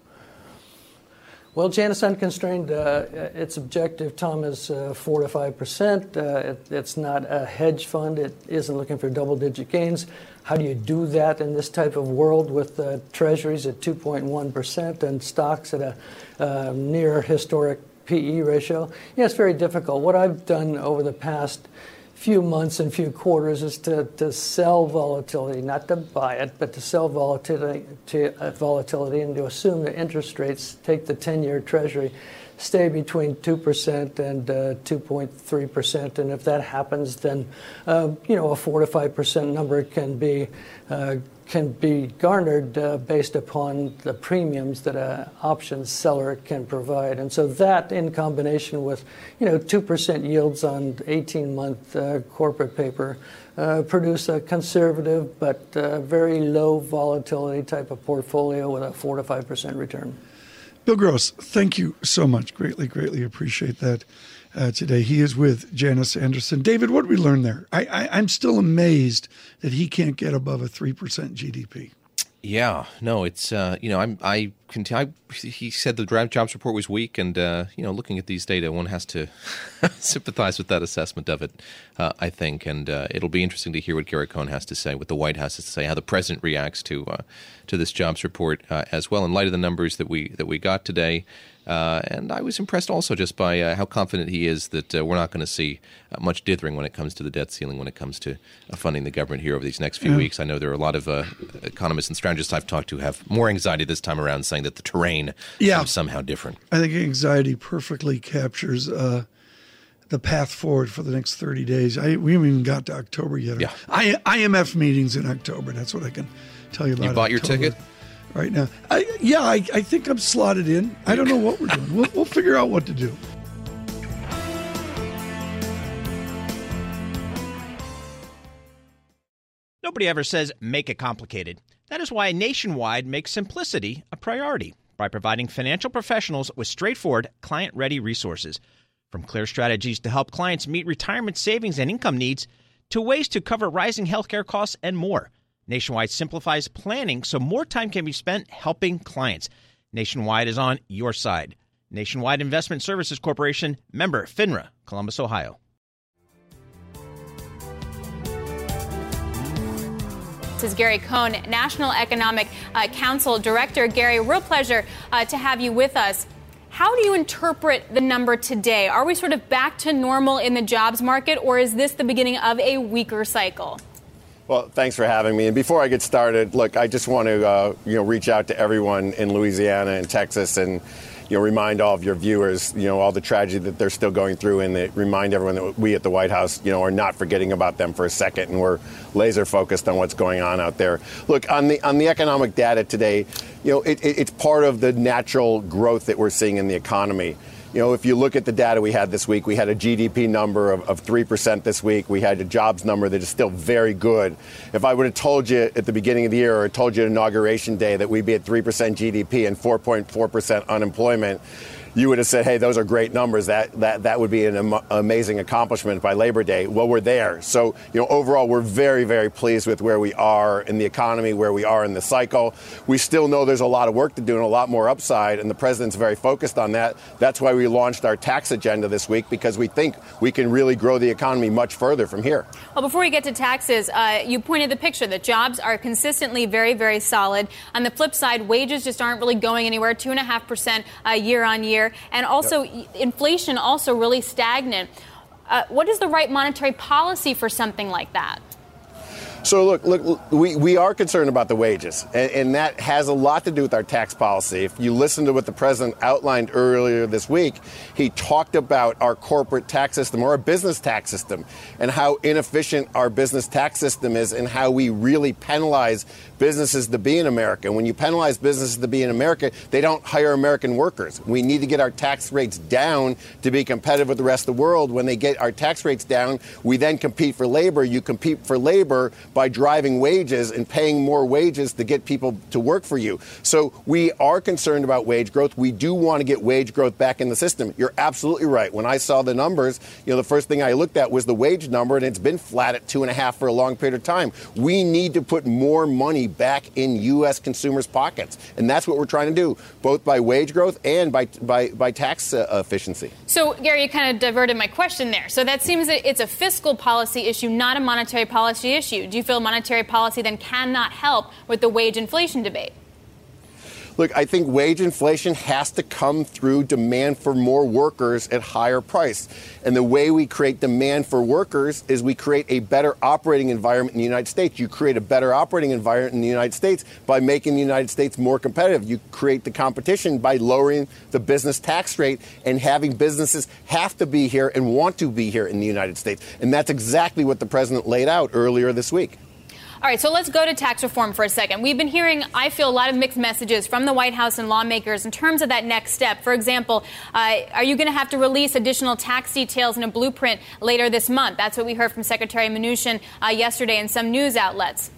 Well, Janus Unconstrained, uh, its objective, Tom, is uh, four to five percent. Uh, it, it's not a hedge fund. It isn't looking for double-digit gains. How do you do that in this type of world with uh, treasuries at two point one percent and stocks at a uh, near historic P E ratio? Yeah, it's very difficult. What I've done over the past few months and few quarters is to, to sell volatility, not to buy it, but to sell volatility, to, uh, volatility and to assume that interest rates, take the ten-year treasury, stay between two percent and uh, two point three percent. And if that happens, then, uh, you know, a four to five percent number can be uh, can be garnered uh, based upon the premiums that an options seller can provide. And so that, in combination with, you know, two percent yields on eighteen-month uh, corporate paper, uh, produce a conservative but uh, very low volatility type of portfolio with a four to five percent return. Bill Gross, thank you so much. Greatly, greatly appreciate that uh, today. He is with Janus Anderson. David, what did we learn there? I, I, I'm still amazed that he can't get above a three percent G D P. Yeah, no, it's, uh, you know, I'm, I, continue, I, he said the jobs report was weak, and, uh, you know, looking at these data, one has to sympathize with that assessment of it, uh, I think, and uh, it'll be interesting to hear what Gary Cohn has to say, what the White House has to say, how the president reacts to uh, to this jobs report uh, as well, in light of the numbers that we that we got today. Uh, and I was impressed also just by uh, how confident he is that uh, we're not going to see uh, much dithering when it comes to the debt ceiling, when it comes to uh, funding the government here over these next few yeah. weeks. I know there are a lot of uh, economists and strategists I've talked to have more anxiety this time around, saying that the terrain yeah. seems somehow different. I think anxiety perfectly captures uh, the path forward for the next thirty days. I, we haven't even got to October yet. Yeah. I, I M F meetings in October. That's what I can tell you about. You bought October. your ticket? Right now. I, yeah, I, I think I'm slotted in. I don't know what we're doing. We'll, we'll figure out what to do. Nobody ever says make it complicated. That is why Nationwide makes simplicity a priority by providing financial professionals with straightforward, client-ready resources. From clear strategies to help clients meet retirement savings and income needs, to ways to cover rising healthcare costs and more. Nationwide simplifies planning so more time can be spent helping clients. Nationwide is on your side. Nationwide Investment Services Corporation, member FINRA, Columbus, Ohio. This is Gary Cohn, National Economic uh, Council Director. Gary, real pleasure uh, to have you with us. How do you interpret the number today? Are we sort of back to normal in the jobs market, or is this the beginning of a weaker cycle? Well, thanks for having me. And before I get started, look, I just want to, uh, you know, reach out to everyone in Louisiana and Texas and, you know, remind all of your viewers, you know, all the tragedy that they're still going through, and that remind everyone that we at the White House, you know, are not forgetting about them for a second, and we're laser focused on what's going on out there. Look, on the on the economic data today, you know, it, it, it's part of the natural growth that we're seeing in the economy. You know, if you look at the data we had this week, we had a G D P number of, of three percent this week. We had a jobs number that is still very good. If I would have told you at the beginning of the year or told you at Inauguration Day that we'd be at three percent G D P and four point four percent unemployment, you would have said, hey, those are great numbers. That that that would be an am- amazing accomplishment by Labor Day. Well, we're there. So, you know, overall, we're very, very pleased with where we are in the economy, where we are in the cycle. We still know there's a lot of work to do and a lot more upside, and the president's very focused on that. That's why we launched our tax agenda this week, because we think we can really grow the economy much further from here. Well, before we get to taxes, uh, you pointed the picture that jobs are consistently very, very solid. On the flip side, wages just aren't really going anywhere, two and a half percent year on year. And also, yep. inflation also really stagnant. Uh, what is the right monetary policy for something like that? So, look, look, we, we are concerned about the wages, and, and that has a lot to do with our tax policy. If you listen to what the president outlined earlier this week, he talked about our corporate tax system or our business tax system and how inefficient our business tax system is and how we really penalize businesses to be in America. When you penalize businesses to be in America, they don't hire American workers. We need to get our tax rates down to be competitive with the rest of the world. When they get our tax rates down, we then compete for labor. You compete for labor by driving wages and paying more wages to get people to work for you. So we are concerned about wage growth. We do want to get wage growth back in the system. You're absolutely right. When I saw the numbers, you know, the first thing I looked at was the wage number, and it's been flat at two and a half for a long period of time. We need to put more money back in U S consumers' pockets, and that's what we're trying to do, both by wage growth and by by, by tax uh, efficiency. So, Gary, you kind of diverted my question there. So that seems that it's a fiscal policy issue, not a monetary policy issue. Do you feel monetary policy then cannot help with the wage inflation debate? Look, I think wage inflation has to come through demand for more workers at higher price. And the way we create demand for workers is we create a better operating environment in the United States. You create a better operating environment in the United States by making the United States more competitive. You create the competition by lowering the business tax rate and having businesses have to be here and want to be here in the United States. And that's exactly what the president laid out earlier this week. All right, so let's go to tax reform for a second. We've been hearing, I feel, a lot of mixed messages from the White House and lawmakers in terms of that next step. For example, uh, are you going to have to release additional tax details in a blueprint later this month? That's what we heard from Secretary Mnuchin uh, yesterday in some news outlets.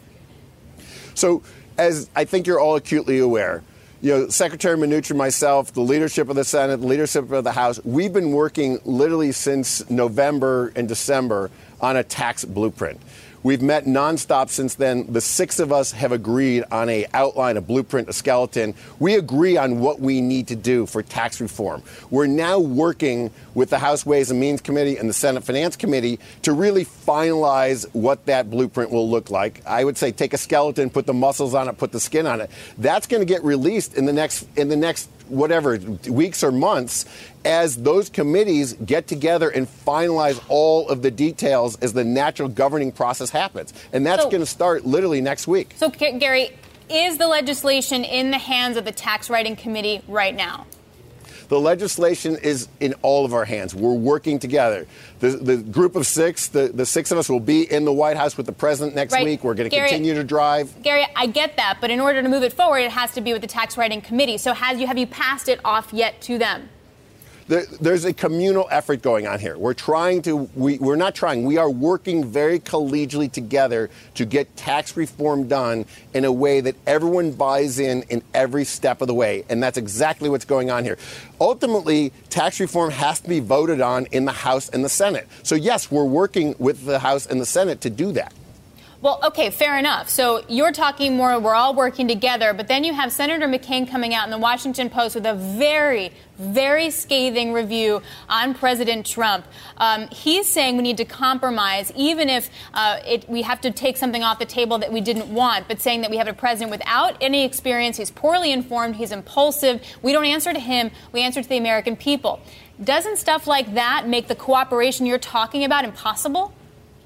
So, as I think you're all acutely aware, you know, Secretary Mnuchin, myself, the leadership of the Senate, the leadership of the House, we've been working literally since November and December on a tax blueprint. We've met nonstop since then. The six of us have agreed on a outline, a blueprint, a skeleton. We agree on what we need to do for tax reform. We're now working with the House Ways and Means Committee and the Senate Finance Committee to really finalize what that blueprint will look like. I would say take a skeleton, put the muscles on it, put the skin on it. That's going to get released in the next in the next whatever weeks or months as those committees get together and finalize all of the details as the natural governing process happens. And that's so, going to start literally next week. So, Gary, is the legislation in the hands of the Tax Writing Committee right now? The legislation is in all of our hands. We're working together. The, the group of six, the, the six of us will be in the White House with the president next right. week. We're going to Gary, continue to drive. Gary, I get that. But in order to move it forward, it has to be with the Tax Writing Committee. So has you have you passed it off yet to them? There, there's a communal effort going on here. We're trying to, we, we're not trying, we are working very collegially together to get tax reform done in a way that everyone buys in in every step of the way. And that's exactly what's going on here. Ultimately, tax reform has to be voted on in the House and the Senate. So, yes, we're working with the House and the Senate to do that. Well, OK, fair enough. So you're talking more, we're all working together. But then you have Senator McCain coming out in the Washington Post with a very, very scathing review on President Trump. Um, he's saying we need to compromise, even if uh, it, we have to take something off the table that we didn't want, but saying that we have a president without any experience. He's poorly informed. He's impulsive. We don't answer to him. We answer to the American people. Doesn't stuff like that make the cooperation you're talking about impossible?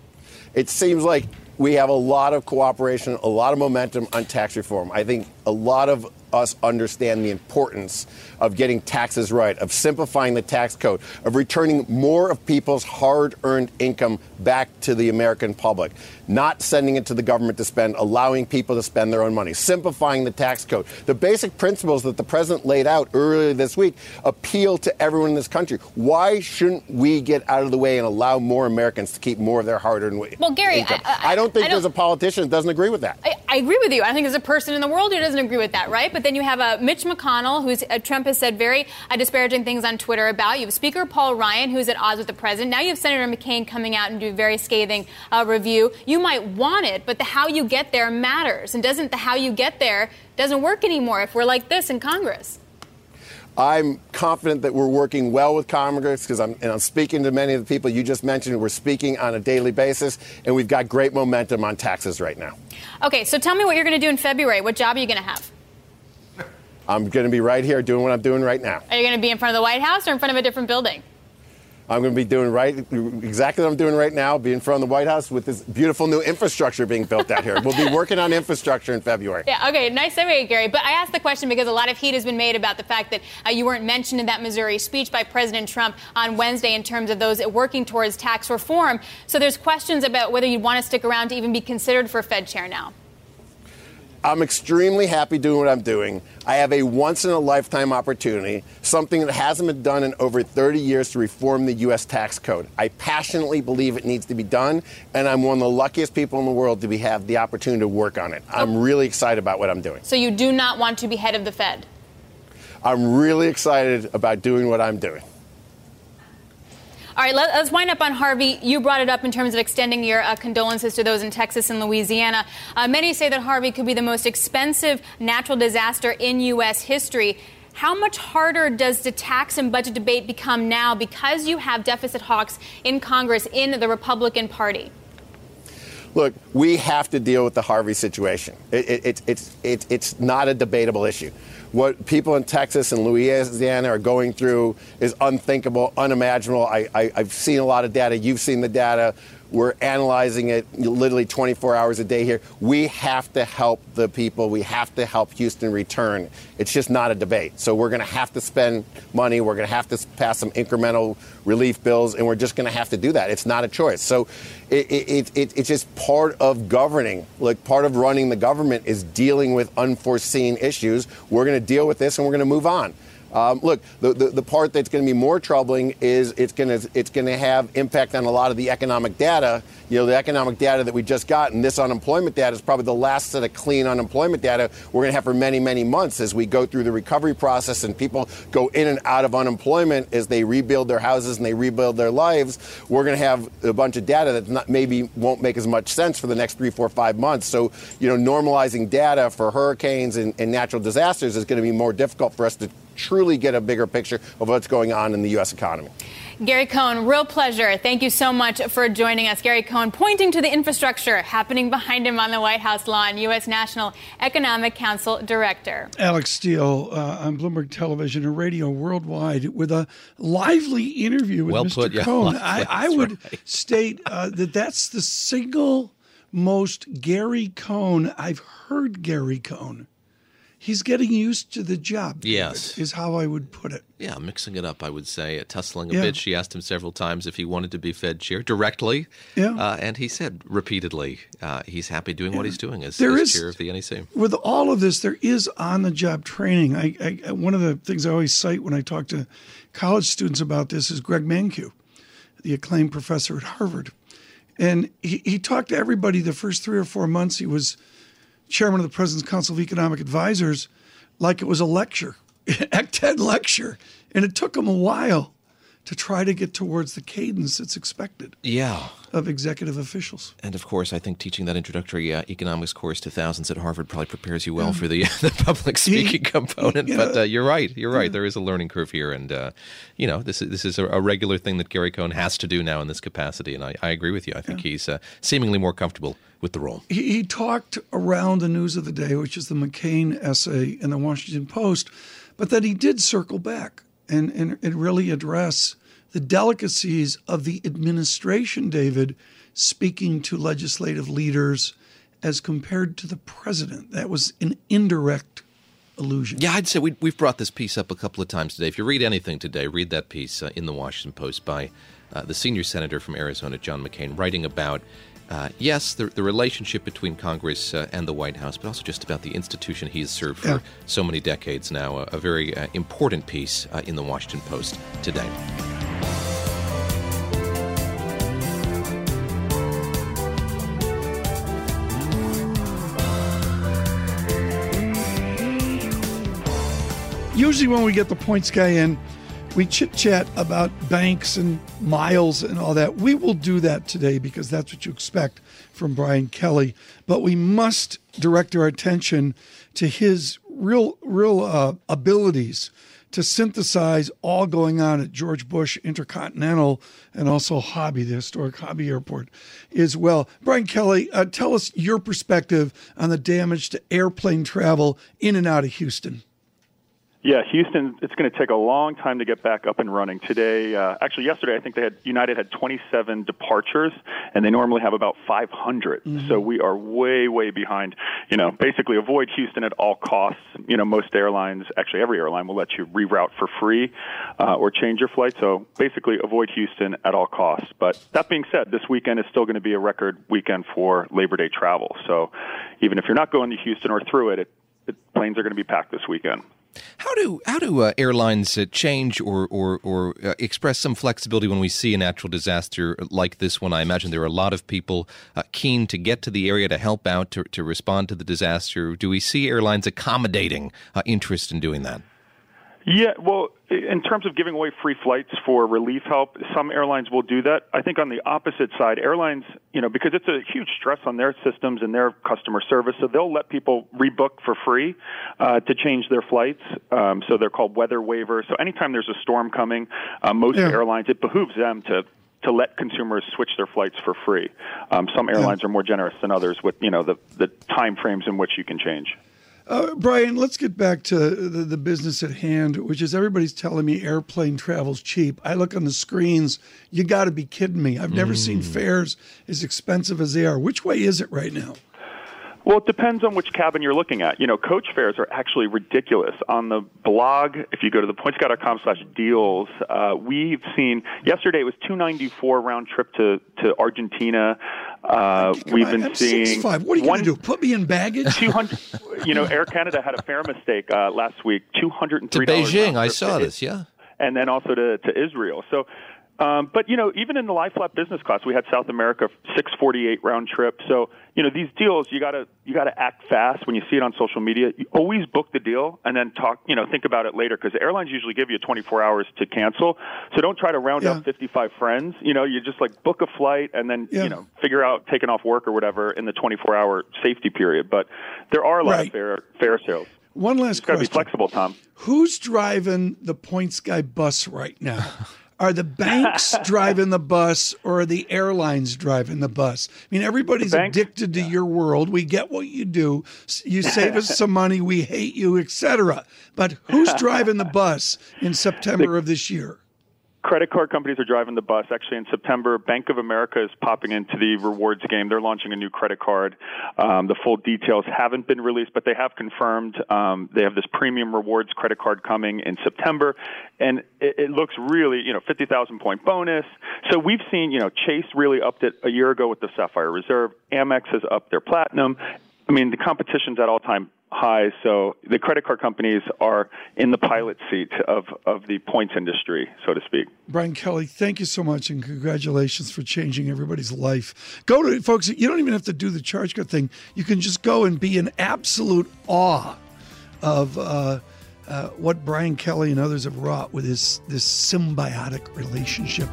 It seems like we have a lot of cooperation, a lot of momentum on tax reform. I think a lot of us understand the importance of getting taxes right, of simplifying the tax code, of returning more of people's hard-earned income back to the American public, not sending it to the government to spend, allowing people to spend their own money, simplifying the tax code. The basic principles that the president laid out earlier this week appeal to everyone in this country. Why shouldn't we get out of the way and allow more Americans to keep more of their hard-earned well, Gary, income? I, I, I don't think I don't, there's a politician that doesn't agree with that. I, I agree with you. I think there's a person in the world who doesn't agree with that, right? But then you have uh, Mitch McConnell, who's uh, Trump has said very uh, disparaging things on Twitter about. You have Speaker Paul Ryan, who's at odds with the president. Now you have Senator McCain coming out and do a very scathing uh, review. You might want it, but the how you get there matters. And doesn't the how you get there doesn't work anymore if we're like this in Congress? I'm confident that we're working well with Congress because I'm, and I'm speaking to many of the people you just mentioned. We're speaking on a daily basis, and we've got great momentum on taxes right now. Okay, so tell me what you're going to do in February. What job are you going to have? I'm going to be right here doing what I'm doing right now. Are you going to be in front of the White House or in front of a different building? I'm going to be doing right exactly what I'm doing right now, be in front of the White House with this beautiful new infrastructure being built out here. We'll be working on infrastructure in February. Yeah, okay, nice segue, Gary. But I asked the question because a lot of heat has been made about the fact that uh, you weren't mentioned in that Missouri speech by President Trump on Wednesday in terms of those working towards tax reform. So there's questions about whether you'd want to stick around to even be considered for Fed chair now. I'm extremely happy doing what I'm doing. I have a once-in-a-lifetime opportunity, something that hasn't been done in over thirty years to reform the U S tax code. I passionately believe it needs to be done, and I'm one of the luckiest people in the world to be, have the opportunity to work on it. I'm really excited about what I'm doing. So you do not want to be head of the Fed? I'm really excited about doing what I'm doing. All right, let, let's wind up on Harvey. You brought it up in terms of extending your uh, condolences to those in Texas and Louisiana. Uh, many say that Harvey could be the most expensive natural disaster in U S history. How much harder does the tax and budget debate become now because you have deficit hawks in Congress in the Republican Party? Look, we have to deal with the Harvey situation. It, it, it, it's, it, it's not a debatable issue. What people in Texas and Louisiana are going through is unthinkable, unimaginable. I, I, I've seen a lot of data. You've seen the data. We're analyzing it literally twenty-four hours a day here. We have to help the people. We have to help Houston return. It's just not a debate. So we're going to have to spend money. We're going to have to pass some incremental relief bills, and we're just going to have to do that. It's not a choice. So it, it, it, it's just part of governing. Like part of running the government is dealing with unforeseen issues. We're going to deal with this, and we're going to move on. Um, look, the, the, the part that's going to be more troubling is it's going to it's going to have impact on a lot of the economic data. You know, the economic data that we just got, and this unemployment data is probably the last set of clean unemployment data we're going to have for many, many months as we go through the recovery process and people go in and out of unemployment as they rebuild their houses and they rebuild their lives. We're going to have a bunch of data that not, maybe won't make as much sense for the next three, four, five months. So, you know, normalizing data for hurricanes and, and natural disasters is going to be more difficult for us to truly get a bigger picture of what's going on in the U S economy. Gary Cohn, real pleasure. Thank you so much for joining us. Gary Cohn pointing to the infrastructure happening behind him on the White House lawn, U S National Economic Council Director. Alex Steele uh, on Bloomberg Television and Radio Worldwide with a lively interview with well Mister Put, yeah. Cohn. Well, I, I would right. state uh, that that's the single most Gary Cohn I've heard Gary Cohn. He's getting used to the job. Yes. Is how I would put it. Yeah, mixing it up, I would say, uh, tussling a Yeah. bit. She asked him several times if he wanted to be Fed chair directly. Yeah. Uh, and he said repeatedly uh, he's happy doing what he's doing as, There as is- chair of the N E C. With all of this, there is on-the-job training. I, I, one of the things I always cite when I talk to college students about this is Greg Mankiw, the acclaimed professor at Harvard. And he, he talked to everybody the first three or four months he was chairman of the President's Council of Economic Advisors like it was a lecture, a TED lecture. And it took him a while to try to get towards the cadence that's expected Yeah. of executive officials. And, of course, I think teaching that introductory uh, economics course to thousands at Harvard probably prepares you well for the, the public speaking component. yeah. But uh, you're right. You're right. There is a learning curve here. And, uh, you know, this is, this is a, a regular thing that Gary Cohn has to do now in this capacity. And I, I agree with you. I think he's uh, seemingly more comfortable with the role. He, he talked around the news of the day, which is the McCain essay in the Washington Post, but that he did circle back and, and, and really address the delicacies of the administration, David, speaking to legislative leaders as compared to the president. That was an indirect illusion. Yeah, I'd say we, we've brought this piece up a couple of times today. If you read anything today, read that piece uh, in the Washington Post by uh, the senior senator from Arizona, John McCain, writing about, uh, yes, the, the relationship between Congress uh, and the White House, but also just about the institution he's served for yeah. so many decades now. A, a very uh, important piece uh, in the Washington Post today. Usually when we get the points guy in, we chit-chat about banks and miles and all that. We will do that today because that's what you expect from Brian Kelly. But we must direct our attention to his real, real uh, abilities to synthesize all going on at George Bush Intercontinental and also Hobby, the historic Hobby Airport as well. Brian Kelly, uh, tell us your perspective on the damage to airplane travel in and out of Houston. Yeah, Houston, it's going to take a long time to get back up and running. Today, uh, actually yesterday, I think they had United had twenty-seven departures, and they normally have about five hundred. Mm-hmm. So we are way, way behind. You know, basically avoid Houston at all costs. You know, most airlines, actually every airline will let you reroute for free uh, or change your flight. So basically avoid Houston at all costs. But that being said, this weekend is still going to be a record weekend for Labor Day travel. So even if you're not going to Houston or through it, it, it planes are going to be packed this weekend. How do how do uh, airlines uh, change or or, or uh, express some flexibility when we see a natural disaster like this one? I imagine there are a lot of people uh, keen to get to the area to help out, to, to respond to the disaster. Do we see airlines accommodating uh, interest in doing that? Yeah, well, in terms of giving away free flights for relief help, some airlines will do that. I think on the opposite side, airlines, you know, because it's a huge stress on their systems and their customer service, so they'll let people rebook for free uh, to change their flights. Um, so they're called weather waivers. So anytime there's a storm coming, uh, most yeah. airlines, it behooves them to to let consumers switch their flights for free. Um, some airlines yeah. are more generous than others with, you know, the, the time frames in which you can change. Uh, Brian, let's get back to the, the business at hand, which is everybody's telling me airplane travel's cheap. I look on the screens. You got to be kidding me. I've never mm. seen fares as expensive as they are. Which way is it right now? Well, it depends on which cabin you're looking at. You know, coach fares are actually ridiculous. On the blog, if you go to the points guy dot com slash deals, uh, we've seen, yesterday it was two ninety-four round trip to, to Argentina. Uh, we've on, been I'm seeing six five. What are you going to do? Put me in baggage? two hundred. You know, Air Canada had a fare mistake uh, last week. Two hundred and three dollars. To Beijing, I saw this. Yeah, and then also to to Israel. So. Um, but, you know, even in the lie flat business class, we had South America six forty-eight round trip. So, you know, these deals, you got to you got to act fast when you see it on social media. You always book the deal and then talk, you know, think about it later, because airlines usually give you twenty-four hours to cancel. So don't try to round yeah. up fifty-five friends. You know, you just like book a flight and then, yeah. you know, figure out taking off work or whatever in the twenty-four hour safety period. But there are a lot right. of fair, fair sales. One last question. Got to be flexible, Tom. Who's driving the Points Guy bus right now? Are the banks driving the bus, or are the airlines driving the bus? I mean, everybody's addicted to your world. We get what you do. You save us some money. We hate you, et cetera. But who's driving the bus in September of this year? Credit card companies are driving the bus. Actually, in September, Bank of America is popping into the rewards game. They're launching a new credit card. Um, the full details haven't been released, but they have confirmed um, they have this premium rewards credit card coming in September, and it, it looks really, you know, fifty thousand point bonus. So we've seen, you know, Chase really upped it a year ago with the Sapphire Reserve. Amex has upped their Platinum. I mean, the competition's at all-time high, so the credit card companies are in the pilot seat of, of the points industry, so to speak. Brian Kelly, thank you so much, and congratulations for changing everybody's life. Go to, folks, you don't even have to do the charge card thing. You can just go and be in absolute awe of uh, uh, what Brian Kelly and others have wrought with this, this symbiotic relationship.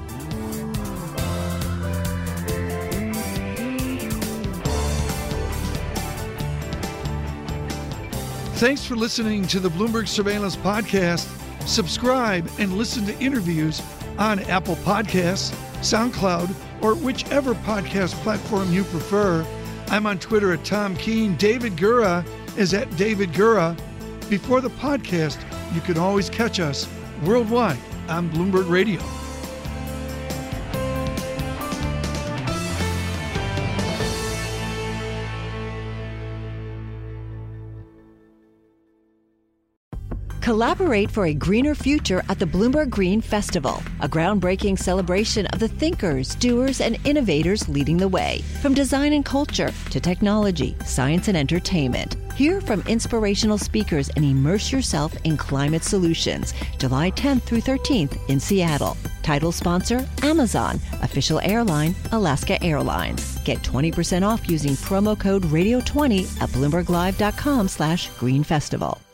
Thanks for listening to the Bloomberg Surveillance Podcast. Subscribe and listen to interviews on Apple Podcasts, SoundCloud, or whichever podcast platform you prefer. I'm on Twitter at Tom Keene. David Gura is at David Gura. Before the podcast, you can always catch us worldwide on Bloomberg Radio. Collaborate for a greener future at the Bloomberg Green Festival, a groundbreaking celebration of the thinkers, doers, and innovators leading the way. From design and culture to technology, science, and entertainment. Hear from inspirational speakers and immerse yourself in climate solutions. July tenth through thirteenth in Seattle. Title sponsor, Amazon. Official airline, Alaska Airlines. Get twenty percent off using promo code radio twenty at bloomberg live dot com slash green festival.